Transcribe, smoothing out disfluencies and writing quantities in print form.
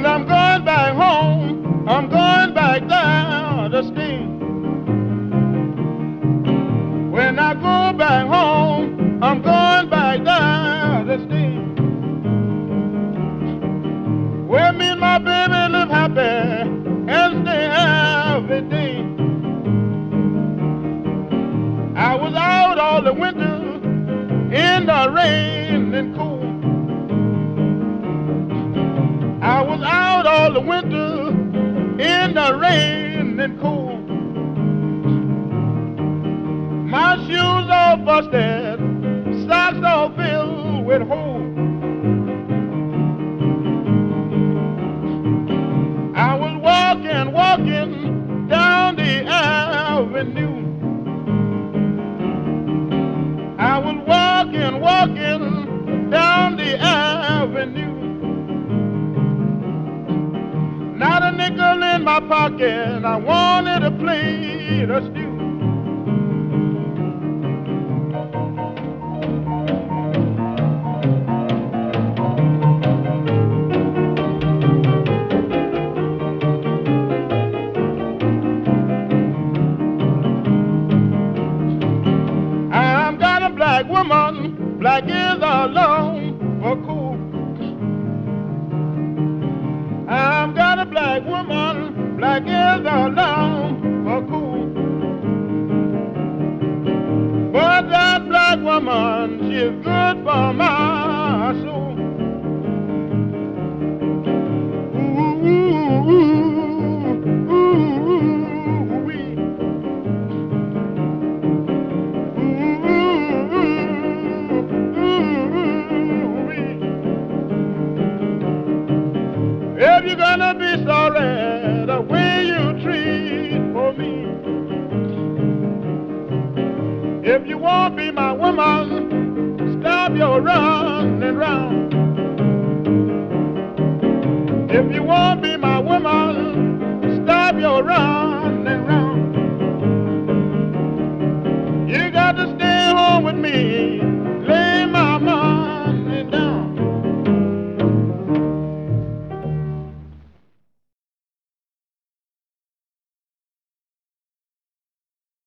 When I'm going back home, I'm going back down to stay. When I go back home, I'm going back down to stay. Where me and my baby live happy and stay every day. I was out all the winter in the rain and cold. I was out all the winter in the rain and cold. My shoes all busted, socks all filled with holes. I was walking down the avenue. I was walking down the avenue. Not a nickel in my pocket, I wanted a plate of stew. I'm got a black woman, black is alone for cool. I've got a black woman, black is alone for cool. But that black woman, she is good for my soul. Ooh, ooh, ooh, ooh, wee. Ooh, ooh, wee. If you're gonna be sorry the way you treat for me, if you won't be my woman, stop your running round. If you won't be my woman, stop your running round. You got to stay home with me